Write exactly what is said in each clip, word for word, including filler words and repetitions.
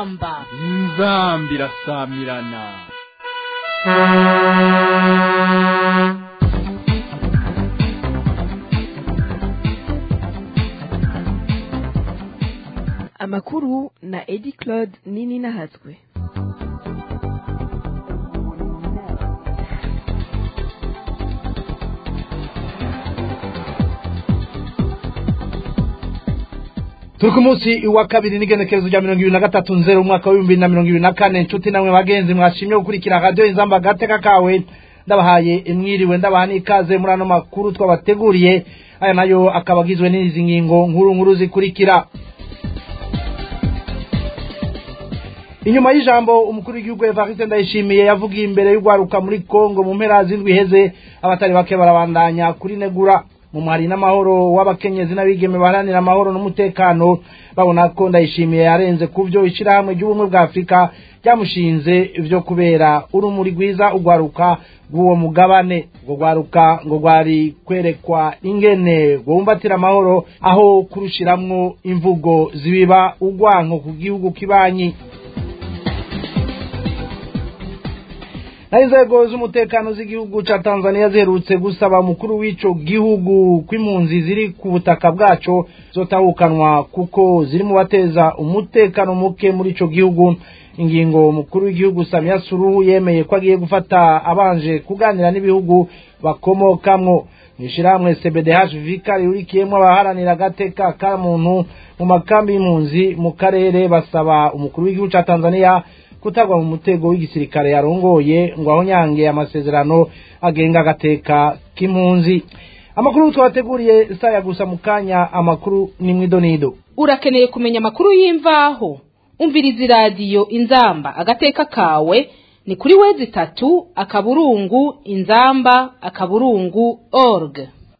inzamba inzamba irasamirana. Amakuru na Edi Claude Nini Nahatswe. Tuku munsi wa kabiri n'igenekerezo rya mirongo ibiri na gatatu nzero umwaka wa bibiri na mirongo ibiri na kane nshuti namwe bagenzi mwashimye gukurikira radio Inzamba gateka kawe ndabahaye imwiriwe ndabaha n'ikaze muri ano makuru twabateguriye aya nayo akabagizwe n'izi ngingo nkuru nkuru zikurikira. Inyuma y'ijambo umukuru w'igihugu Evariste Ndayishimiye yavugiye imbere y'ugwaruka muri Kongo mu mpera z'indwi heze abatari bake barabandanya kuri negura mu mwari n'amahoro w'abakenyezi n'abigeme baharanira amahoro n'umutekano babona ko Ndayishimiye yarenze kuvyo ishirahamwe ry'ubumwe bwa Afrika ryamushinze vyo kubera urumuri rwiza ugwaruka bw'uwo mugabane ngo gwaruka ngo gwari kwerekwa ingene gumbatira amahoro aho kurushiramwo imvugo zibiba ugwanko ku gihugu kibanyi. Na inzego z'umutekano z'igihugu ca Tanzania ziherutse gusaba mukuru w'ico gihugu kw'impunzi ziri ku butaka bwaco zotahukanwa kuko ziri mu bateza umutekano muke muri ico gihugu. Ingingo mukuru w'igihugu Samia Suluhu yemeye ko agiye gufata abanje kuganira n'ibihugu bakomokamwo. Nishiramwe C B D H Vikari urikiyemwe abaharanira agateka ka muntu mu makambi y'impunzi mu karere basaba umukuru w'igihugu ca Tanzania kutagwa mu mutego w'igisirikare yarongoye ngo aho nyange amasezerano agenga agateka k'impunzi. Amakuru twateguriye saya gusa mukanya amakuru ni mwidonido. Urakeneye kumenya amakuru y'imvaho umviriza radio Inzamba agateka kawe ni kuri wezi tatu akaburungu inzamba akaburungu org.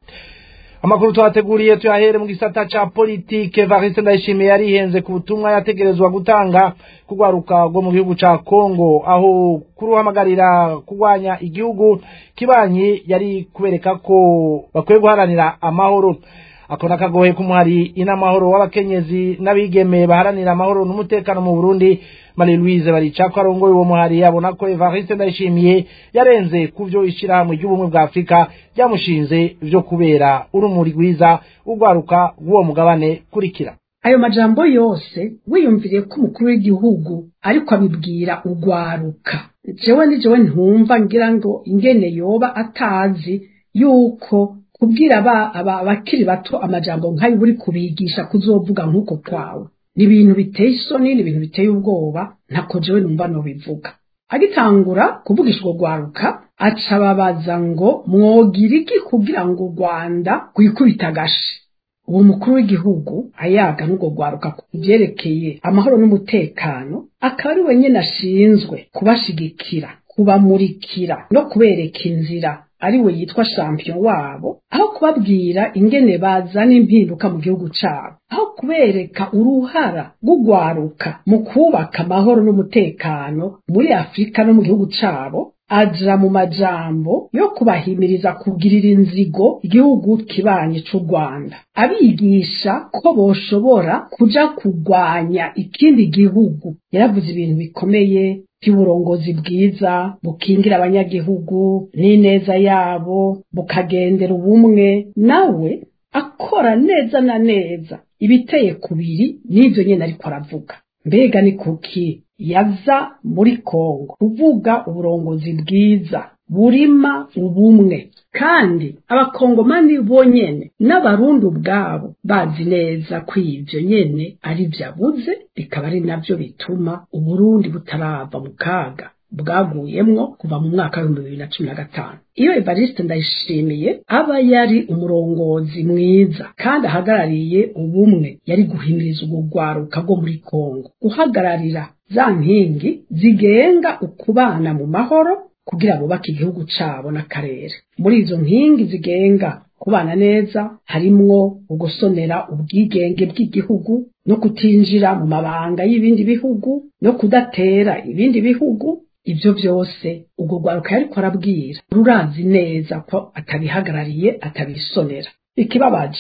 Amakuru twateguriye tuyahere mu gisata ca politike. Evariste Ndayishimiye yarihenze ku butumwa yategerezwa gutanga kugwaruka rwo mu gihugu ca Kongo aho kuruhamagarira kugwanya igihugu kibanyi yari kubereka ko bakwiye guharanira amahoro. Akona kagohe kumuhari inamahoro w'abakenyezi n'abigeme baharanira amahoro n'umutekano mu Burundi. Marie Louise Baricako arongoye uwo muhari yabona ko Evariste Ndayishimiye yarenze kuvyo ishirahamwe ry'ubumwe bwa Afrika ryamushinze vyo kubera urumuri rwiza ugwaruka rw'uwo mugabane kurikira. Ayo majambo yose wiyumviriye ko umukuru w'igihugu ariko abibwira ugwaruka. Jewe ndi jewe ntumva ngira ngo ingene yoba atazi yuko kubwira aba abakiri bato amajambo nk'ayo buri kubigisha kuzovuga nk'uko kwawe ni ibintu biteye isoni, ni ibintu biteye ubwoba ntako jewe numva no bivuga. Agitangura kuvugisha urwo rwaruka aca babaza ngo mwogira iki kugira ngo u Rwanda kwikubita gashi. Uwo mukuru w'igihugu ayaga n'urwo rwaruka kubyerekeye amahoro n'umutekano akaba ari wenyine ashinzwe kubashigikira, kubamurikira no kubereka inzira, ari we yitwa champion wabo, aho kubabwira ingene bazana impinduka mu gihugu cabo, aho kubereka uruhara rw'ugwaruka mu kubaka amahoro n'umutekano muri Afrika no mu gihugu cabo. Aja mu majambo yo kubahimiriza kugirira inzigo igihugu kibanye c'u Rwanda, abigisha ko boshobora kuja kugwanya ikindi gihugu. Yaravuze ibintu bikomeye by'uburongozi bwiza bukingira abanyagihugu n'ineza yabo bukagendera ubumwe, nawe akora neza na neza ibiteye kubiri n'ivyo nyene ariko aravuga. Mbega ni kuki yaza muri Kongo kuvuga uburongozi bwiza burima ubumwe, kandi abakongomani bonyene n'abarundi ubwabo bazi neza ko ivyo nyene ari vyabuze, bikaba ari navyo bituma Uburundi butarava mu kaga bwaguyemwo kuva mu mwaka wa bibiri na cumi na gatanu. Iyo Evariste Ndayishimiye aba yari umurongozi mwiza kandi ahagarariye ubumwe, yari guhimiriza ubugwaruka bwo muri Kongo guhagararira za nkingi zigenga ukubana mu mahoro kugira bubake igihugu cabo n'akarere. Muri izo nkingi zigenga kubana neza harimwo ugusonera ubwigenge bw'igihugu no kutinjira mu mabanga y'ibindi bihugu no kudatera ibindi bihugu. Ivyo vyose ubwo rwaruka yariko arabwira rurazi neza ko atabihagarariye atabisonera. Ikibabaje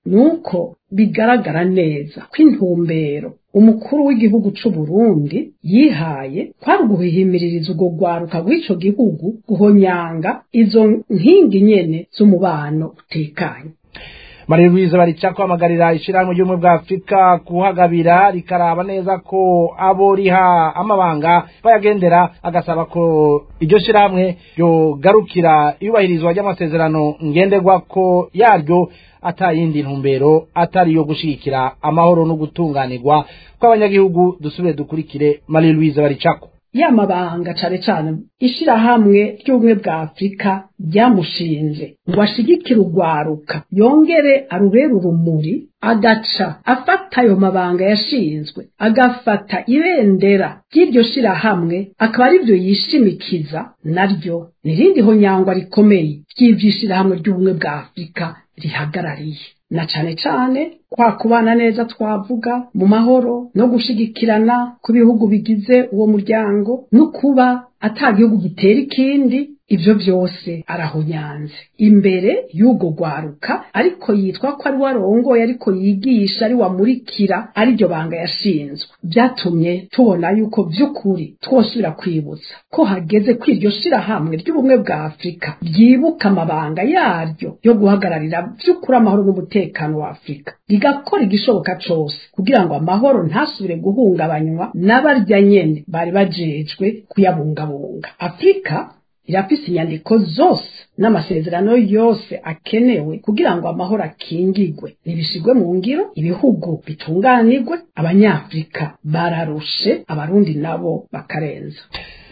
nuko bigaragara neza ko intumbero umukuru w'igihugu c'u Burundi yihaye kwari guhimiririza urwo rwaruka rw'ico gihugu guhonyanga izo nkingi nyene z'umubano utekanye. Marie Louise Baricako amagarira ishirahamwe ry'ubumwe bwa Afrika kuhagabira rikaraba neza ko abo riha amabanga bayagendera, agasaba ko iryo shirahamwe yogarukira iyubahirizwa ry'amasezerano ngenderwa ko yaryo atayindi ntumbero atari yo gushigikira amahoro no gutunganirwa kw'abanyagihugu. Dusubire dukurikire Marie Louise Baricako. Yamabanga cane cane ishirahamwe ry'ubumwe bwa Afrika ryamushinze ngo ashigikire urwaruka yongere arubera urumuri, agaca afata ayo mabanga yashinzwe agafata ibendera ry'iryo shirahamwe akaba arivyo yishimikiza, naryo nirindi honyangwa rikomeye ry'ivyishirahamwe ry'ubumwe bwa Afrika rihagarariye, na cane cane kwa kubana neza twavuga mu mahoro no gushigikirana ku bihugu bigize uwo muryango, no kuba atagihugu gitera ikindi. Ivyo vyose arahonyanze imbere y'ugo rwaruka, ariko yitwa ko ari warongoye, ariko yigisha, ari wamurikira, ari ryo banga yashinzwe. Byatumye tubona yuko vy'ukuri twosubira kwibutsa ko hageze ko iryo shirahamwe ry'ubumwe bwa Afrika ryibuka amabanga yaryo yo guhagararira vy'ukuri amahoro n'umutekano wa Afrika, rigakora igishoboka cose kugira ngo amahoro ntasubire guhungabanywa n'abarya nyene bari bajejwe kuyabungabunga. Afrika irafise inyandiko zose n'amasezerano yose akenewe kugira ngo amahoro akingigwe nibishigwe mu ngiro, ibihugu bitunganirwe. Abanyafrika bararushe, abarundi nabo bakarenza.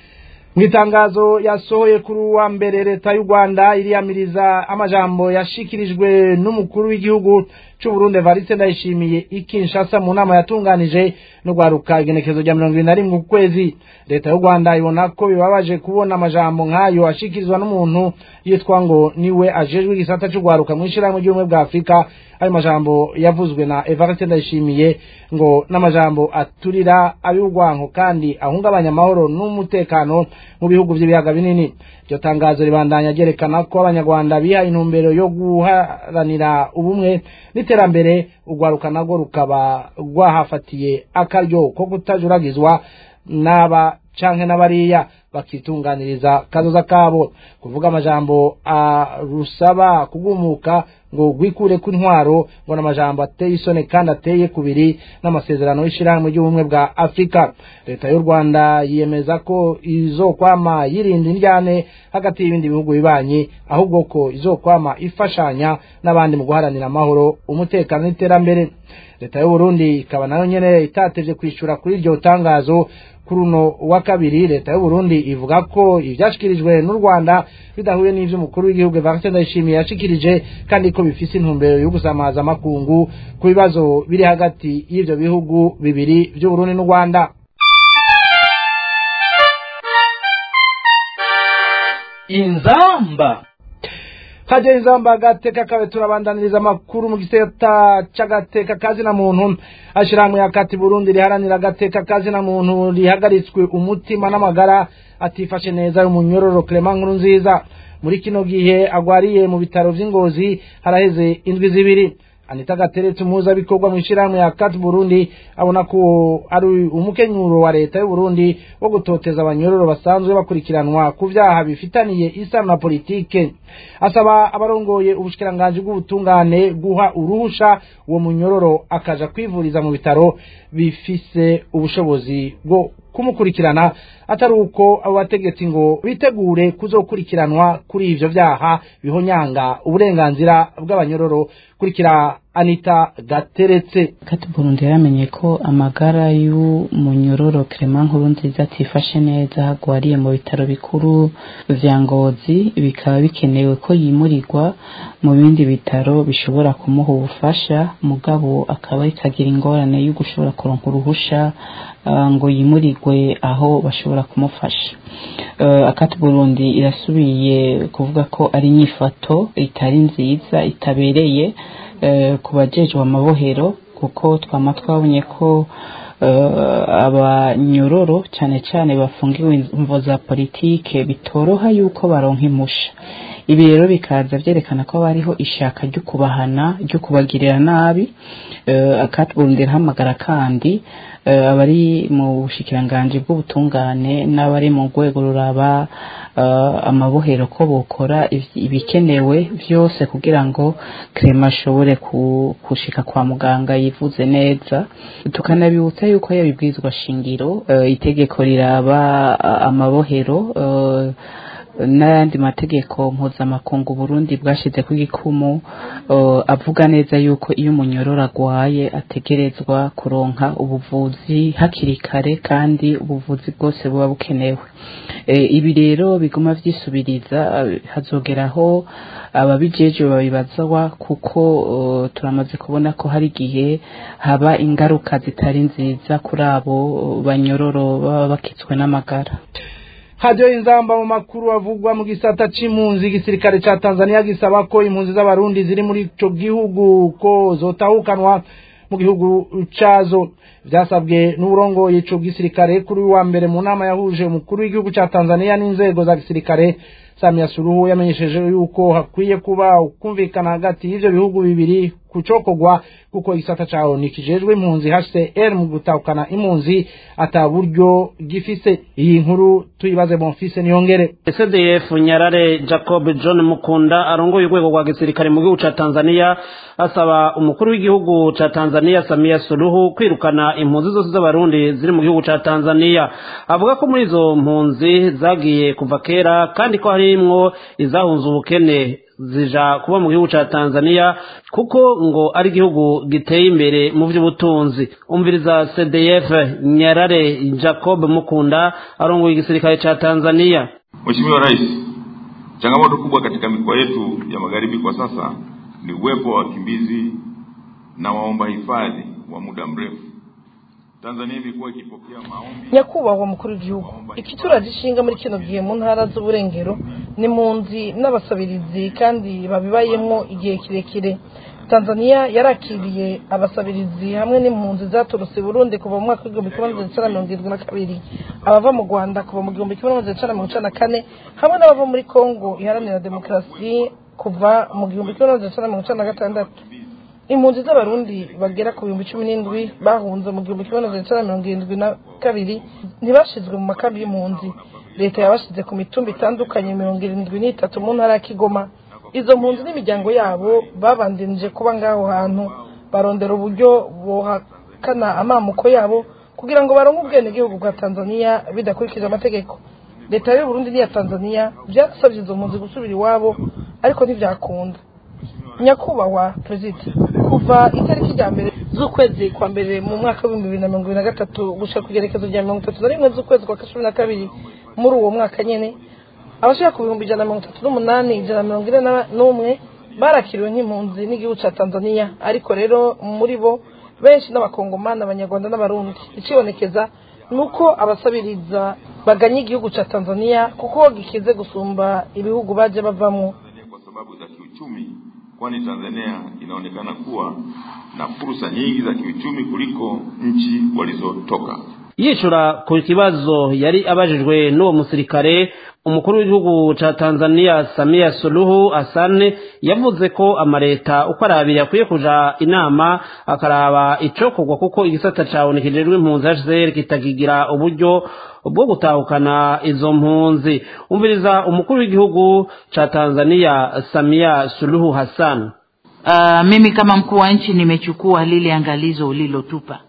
Mwitangazo yasohoye kuri wa mbere leta y'u Rwanda iriyamiriza amajambo yashikirijwe n'umukuru w'igihugu c'u Burundi Evariste Ndayishimiye ikinshasa mu nama yatunganije no gwaruka igenekezo rya mirongo ibiri na rimwe ukwezi. Leta y'u Rwanda ibona ko bibabaje kubona amajambo nk'ayo ashikirizwa n'umuntu yitwa ngo niwe ajejwe igisata c'u gwaruka mu ishirahamwe ry'ubumwe bwa Afrika. Ayo majambo yavuzwe na Evariste Ndayishimiye ngo n'amajambo aturira ab'urwanko kandi ahungabanya amahoro n'umutekano mu bihugu by'ibiyaga binini. Iryo tangazo ribandanya ryerekana ko abanyarwanda bihaye intumbero yo guharanira ubumwe n'iterambere, urwaruka narwo rukaba rwahafatiye akaryo ko kutajuragizwa n'aba canke n'abariya bakitunganiriza kazoza kabo. Kuvuga amajambo arusaba kugumuka ngo gwikure ku ntwaro ngo n'amajambo ateye isone kandi ateye kubiri n'amasezerano y'ishirahamwe ry'ubumwe bwa Afrika. Leta y'u Rwanda yiyemeza ko izokwama yirinda indyane hagati y'ibindi bihugu bibanyi, ahubwo ko izokwama ifashanya n'abandi mu guharanira amahoro, umutekano n'iterambere. Leta y'u Burundi ikaba nayo nyene itatevye kwishura kuri iryo tangazo. Kuri uno wa kabiri leta y'u Burundi ivuga ko ivyashikirijwe n'u Rwanda bidahuye n'ivyo umukuru w'igihugu Evariste Ndayishimiye yashikirije, kandi ko bifise intumbero yo gusamaza amakungu ku bibazo biri hagati y'ivyo bihugu bibiri vy'u Burundi n'u Rwanda. Inzamba Kaje Inzamba gateka kawe turabandaniriza makuru mu giseta c'agateka kazi na muntu. Ashirahamwe yakati Burundi riharanira agateka kazi na muntu rihagaritswe umutima n'amagara atifashe neza y'umunyororo Clement Nkurunziza. Muri kino gihe agwariye mu bitaro vy'Ingozi haraheze indwi zibiri. Anita Gateretse umuza bikorwa mu ishirahamwe yakati Burundi abona ko ari umukenyuro wa leta y'u Burundi wo gutoteza abanyororo basanzwe bakurikiranwa ku vyaha bifitaniye isano na politike. Asaba abarongoye ubushikiranganje bw'ubutungane guha uruhusha uwo munyororo akaja kwivuriza mu bitaro bifise ubushobozi bwo kumukurikirana, atari uko abo bategetsi ngo bitegure kuzokurikiranwa kuri ivyo vyaha bihonyanga uburenganzira bw'abanyororo. Kurikira Anita Gateretse. Kati Burundi yaramenye ko amagara y'umunyororo Clement Nkurunziza atifashe neza hagwariye mu bitaro bikuru vya Ngozi, bikaba bikenewe ko yimurirwa mu bindi bitaro bishobora kumuha ubufasha, mugabo akaba ikagira ingorane yo gushobora kuronka uruhusha uh, ngo yimurirwe aho bashobora kumufasha. Uh, Akati Burundi irasubiye kuvuga ko ari nyifato itari nziza itabereye uh, ku bajejwe amabohero, kuko twama twabonye ko uh, abanyororo cyane cyane bafungiwe imvo za politike bitoroha yuko baronka imusha. ibi rero bikaza vyerekana ko bariho ishaka ryo kubahana ryo kubagirira nabi. uh, akatbundira hamagara kandi uh, abari mu bushikiranganje bw'ubutungane n'abari mu rwego ruraba uh, amabohero ko bokora ibikenewe vyose kugira ngo Clement ashobore kushika kwa muganga yivuze neza. Tukanabibutsa yuko yabibwirizwa shingiro uh, itegeko riraba uh, amabohero uh, n'ayandi mategeko mpuzamakungu Burundi bwashize ku gikumu uh, avuga neza yuko iyo umunyororo agwaye ategerezwa kuronka ubuvuzi hakiri kare kandi ubuvuzi bwose buba bukenewe. E, ibi rero biguma vyisubiriza uh, hazogeraho ababijeje uh, babibazwa kuko uh, turamaze kubona ko hari gihe haba ingaruka zitari nziza kuri abo uh, banyororo baba bakitswe n'amagara. Radio Inzamba mu makuru avugwa mu gisata c'impunzi igisirikare ca Tanzania gisaba ko impunzi z'abarundi ziri muri ico gihugu ko zotahukanwa mu gihugu cazo. Vyasabwe n'uburongo y'ico gisirikare kuri wa mbere mu nama yahuje umukuru w'igihugu ca Tanzania n'inzego za gisirikare. Samia Suluhu yamenyesheje yuko hakwiye kuba ukumvikana hagati y'ivyo bihugu bibiri kucokogwa kuko igisata caho nikijejwe impunzi H C R mu gutahukana impunzi ataburyo gifise. Iyi nkuru tuyibaze Bonfise Niyongere. C D F Nyarare Jacob John Mukunda arongoye urwego rwa gisirikare mu gihugu ca Tanzania asaba umukuru w'igihugu ca Tanzania Samia Suluhu kwirukana impunzi zose z'abarundi ziri mu gihugu ca Tanzania. Avuga ko muri izo mpunzi zagiye kuva kera kandi ko harimwo izahunze ubukene zija kuba mu gihugu ca Tanzania kuko ngo ari igihugu giteye imbere mu vy'ubutunzi. Umviriza C D F Nyarare Jacob Mukunda arongoye igisirikare cha Tanzania. Mheshimiwa Rais, changamoto kubwa katika mikoa yetu ya magharibi kwa sasa ni uwepo wa wakimbizi na waomba hifadhi wa muda mrefu. Tanzania imekuwa ikipokea maombi. Nyakubahwa mukuru w'igihugu, ikitura gishinga muri kino gihe mu ntara z'uburengero ni munzi n'abasabirizi kandi babibayemo igihe kirekire. Tanzania yarakiriye abasabirizi hamwe n'impunzi zaturutse Burundi kuva mu mwaka w'igihumbi kimwe magana cyenda mirongo irindwi na kabiri, abava mu Rwanda kuva mu gihumbi kimwe magana cyenda mirongo icenda na kane, hamwe n'abava muri Kongo iharanira demokarasi kuva mu gihumbi kimwe magana cyenda mirongo icenda na gatandatu. Impunzi z'abarundi bagera ku bihumbi cumi n'indwi bahunze mu gihumbi kimwe magana cyenda mirongo irindwi na kabiri ntibashizwe mu makambi y'impunzi. Leta yabashize ku mitumba itandukanye mirongo irindwi n'itatu mu ntara ya Kigoma. Izo mpunzi n'imiryango yabo babandanije kuba ngaho hantu barondera uburyo bohakana amamuko yabo kugira ngo baronke ubwene gihugu bwa Tanzania bidakurikije amategeko. Leta y'u Burundi n'iya Tanzania byasabye izo mpunzi gusubira iwabo ariko ntivyakunda. Nyakubahwa President, kuva itariki ya mbere z'ukwezi kwa mbere mu mwaka wa bibiri na mirongo ibiri na gatatu gushika kugerekezo rya mirongo itatu na rimwe z'ukwezi kwa cumi na kabiri muri uwo mwaka nyene abashaka ku bihumbi ijana na mirongo itatu n'umunani ijana na mirongo ine n'umwe barakiriwe nk'impunzi n'igihugu ca Tanzania, ariko rero muri bo benshi n'abakongomani, abanyarwanda n'abarundi. Icibonekeza nuko abasabiriza baganye igihugu ca Tanzania kuko gikize gusumba ibihugu baje bavamwo kwa sababu za kiuchumi, kwani Tanzania inaonekana kuwa na fursa nyingi za kiuchumi kuliko nchi walizotoka. Yishura ku kibazo yari abajijwe n'uwo musirikare, umukuru w'igihugu ca Tanzania Samia Suluhu Hassan yavuze ko amareta uko arabiri akwiye kuja inama akaraba icokorwa kuko igisata cabonekejejwe impunzi H C R kitagigira uburyo bwo gutahukana izo mpunzi. Umviriza umukuru w'igihugu ca Tanzania Samia Suluhu Hassan. Uh, mimi kama mkuu wa nchi nimechukua lile angalizo ulilotupa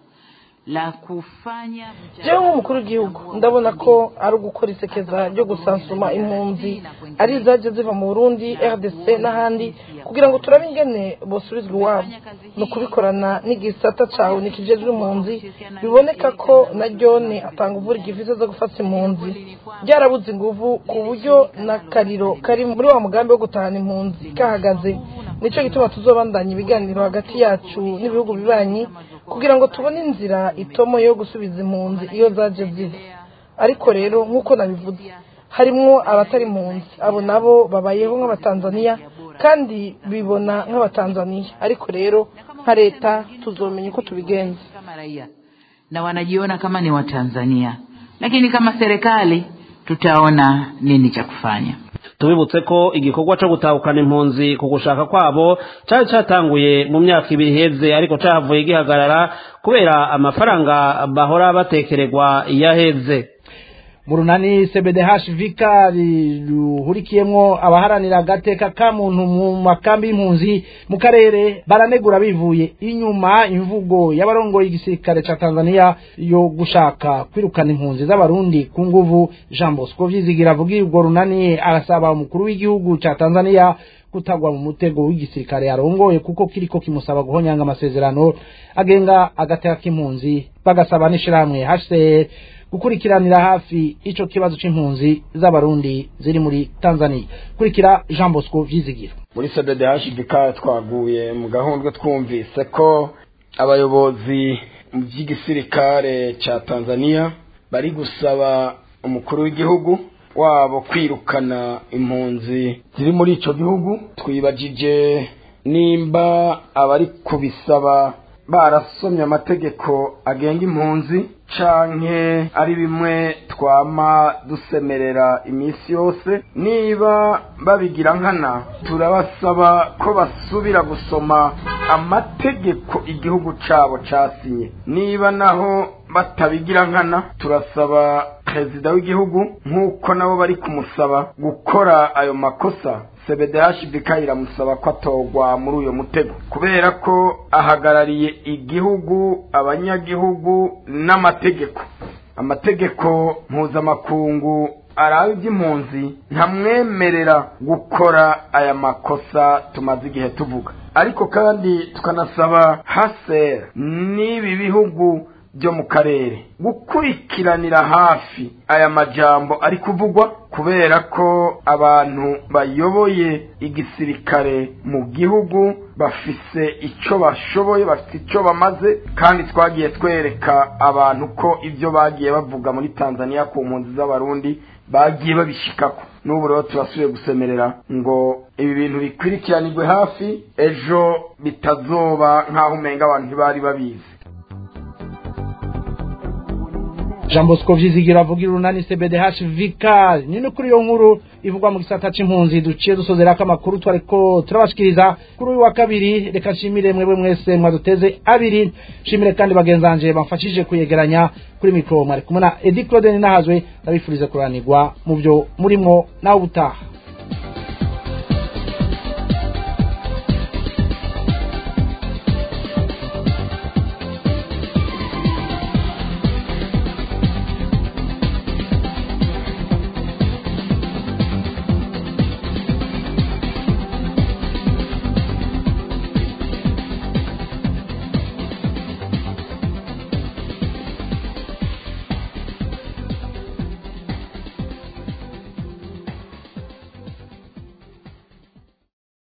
la kufanya. Jewe nk'umukuru w'igihugu ndabona ko ari ugukora isekeza ryo gusansuma impunzi ari zaje ziva mu Burundi, R D C n'ahandi kugira ngo turabe ingene bosubizwa iwabo no kubikorana n'igisata cawe nikijejwe impunzi. Biboneka ko naryo ne atanga uvura igifise zo gufata impunzi byarabuze inguvu ku buryo na kariro kari muri wa mugambi wo gutahana impunzi kahagaze. Nico gituma tuzobandanya ibiganiro hagati yacu n'ibihugu bibanyi kugira ngo tubone inzira itomo yo gusubiza impunzi iyo zaje ziva. Ariko rero nkuko nabivuze harimwo abatari impunzi, abo nabo babayeho nk'abatanzania kandi bibona nk'abatanzania, ariko rero nka leta tuzomenya uko tubigenza kama raia na wanajiona kama ni Watanzania, lakini kama serikali tutaona nini cha kufanya. tubibutse ko igikorwa cyo gutahukana impunzi ku gushaka kwabo cyari cyatanguye mu myaka ibiri iheze ariko cyahavuye gihagarara kubera amafaranga bahora batekererwa iyaheze. mu runani C B D H vikari ruhurikiyemwo abaharanira agateka ka muntu mu makambi y'impunzi mu karere baranegura bivuye inyuma imvugo y'abarongoye igisirikare ca Tanzania yo gushaka kwirukana impunzi z'abarundi ku nguvu. Jean Bosco Vyizigira avugira urwo runani arasaba umukuru w'igihugu ca Tanzania kutagwa mu mutego w'igisirikare arongoye kuko kiriko kimusaba guhonyanga amasezerano agenga agateka k'impunzi, bagasaba n'ishiramwe H C R gukurikiranira hafi ico kibazo c'impunzi z'abarundi ziri muri Tanzania. Kurikira Jean Bosco Vyizigira. Muri C B D H bika twaguye mu gahundwe twumvise ko abayobozi mu by'igisirikare ca Tanzania bari gusaba umukuru w'igihugu wabo kwirukana impunzi ziri muri ico gihugu. Twibajije nimba abari kubisaba barasomye amategeko agenga impunzi canke ari bimwe twama dusemerera imisi yose. Niba babigira nkana turabasaba ko basubira gusoma amategeko igihugu cabo casinye. Niba naho batabigira nkana turasaba perezida w'igihugu nk'uko nabo bari kumusaba gukora ayo makosa. C B D H bika iramusaba ko atogwa muri uyo mutego kubera ko ahagarariye igihugu, abanyagihugu n'amategeko. Amategeko mpuzamakungu arabe iby'impunzi ntamwemerera gukora aya makosa tumaze igihe tuvuga. Ariko kandi tukanasaba H C R n'ibi bihugu byo mu karere gukurikiranira hafi aya majambo ari kuvugwa kubera ko abantu bayoboye igisirikare mu gihugu bafise ico bashoboye, bafise ico bamaze, kandi twagiye twereka abantu ko ivyo bagiye bavuga muri Tanzania ku mpunzi z'abarundi bagiye babishikako. N'ubu rero turasubiye gusemerera ngo ibi bintu bikwirikiranirwe hafi, ejo bitazoba nk'aho umenga abantu ntibari babizi. Jean Bosco Vyizigira avugira urunani C B D H vikari. Nino kuri yo nkuru ivugwa mu gisata c'impunzi duciye dusozera ko amakuru twariko turabashikiriza kuri uyu wa kabiri. Reka nshimire mwebwe mwese mwaduteze abiri, nshimire kandi bagenzanje bamfashije kuyegeranya. Kuri mikro mwari kumwe na Edi Claude Ninahazwe, ndabifuriza kuranirwa mu byo murimo nawe ubutaha.